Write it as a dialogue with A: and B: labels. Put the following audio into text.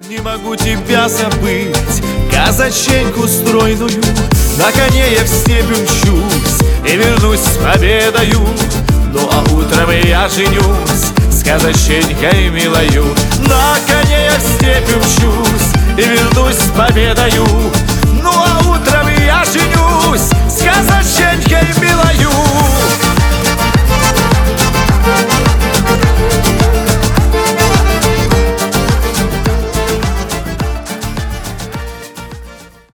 A: Не могу тебя забыть, казаченьку стройную. На коне я в степь умчусь и вернусь с победою. Ну а утром я женюсь с казаченькой милою. На коне я в степь умчусь и вернусь с победою.